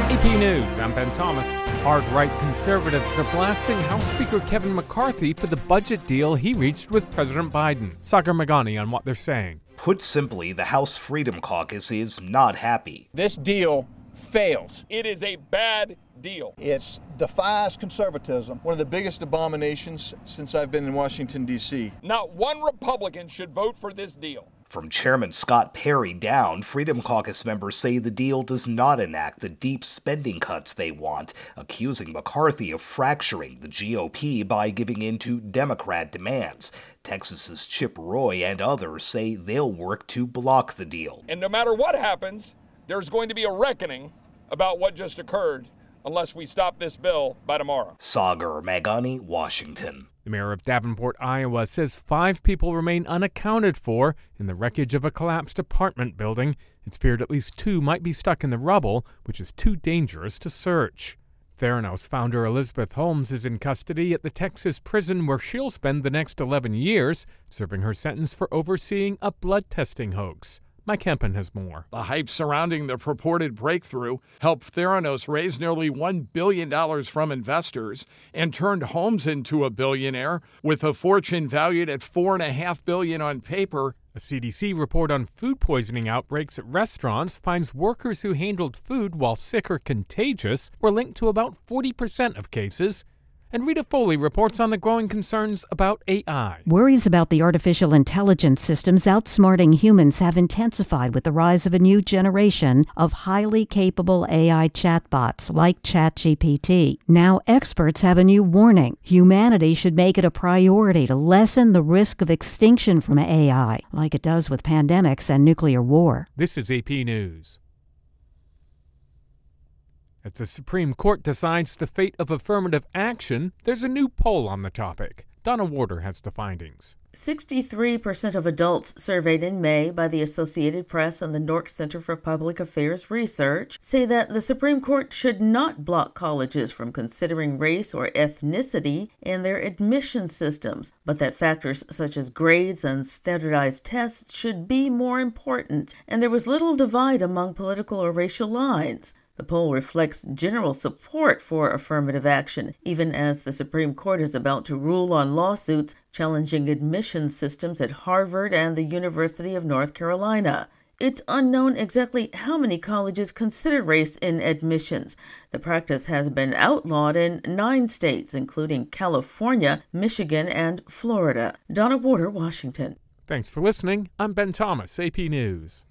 AP News, I'm Ben Thomas. Hard-right conservatives are blasting House Speaker Kevin McCarthy for the budget deal he reached with President Biden. Sagar Meghani on what they're saying. Put simply, the House Freedom Caucus is not happy. This deal fails. It is a bad deal. It defies conservatism, one of the biggest abominations since I've been in Washington, D.C. Not one Republican should vote for this deal. From Chairman Scott Perry down, Freedom Caucus members say the deal does not enact the deep spending cuts they want, accusing McCarthy of fracturing the GOP by giving in to Democrat demands. Texas's Chip Roy and others say they'll work to block the deal. And no matter what happens, there's going to be a reckoning about what just occurred unless we stop this bill by tomorrow. Sagar Meghani, Washington. The mayor of Davenport, Iowa, says 5 people remain unaccounted for in the wreckage of a collapsed apartment building. It's feared at least 2 might be stuck in the rubble, which is too dangerous to search. Theranos founder Elizabeth Holmes is in custody at the Texas prison where she'll spend the next 11 years, serving her sentence for overseeing a blood testing hoax. Mike Kempen has more. The hype surrounding the purported breakthrough helped Theranos raise nearly $1 billion from investors and turned Holmes into a billionaire with a fortune valued at $4.5 billion on paper. A CDC report on food poisoning outbreaks at restaurants finds workers who handled food while sick or contagious were linked to about 40% of cases. And Rita Foley reports on the growing concerns about AI. Worries about the artificial intelligence systems outsmarting humans have intensified with the rise of a new generation of highly capable AI chatbots like ChatGPT. Now experts have a new warning. Humanity should make it a priority to lessen the risk of extinction from AI, like it does with pandemics and nuclear war. This is AP News. As the Supreme Court decides the fate of affirmative action, there's a new poll on the topic. Donna Warder has the findings. 63% of adults surveyed in May by the Associated Press and the Nork Center for Public Affairs Research say that the Supreme Court should not block colleges from considering race or ethnicity in their admission systems, but that factors such as grades and standardized tests should be more important, and there was little divide among political or racial lines. The poll reflects general support for affirmative action, even as the Supreme Court is about to rule on lawsuits challenging admission systems at Harvard and the University of North Carolina. It's unknown exactly how many colleges consider race in admissions. The practice has been outlawed in 9 states, including California, Michigan, and Florida. Donna Warder, Washington. Thanks for listening. I'm Ben Thomas, AP News.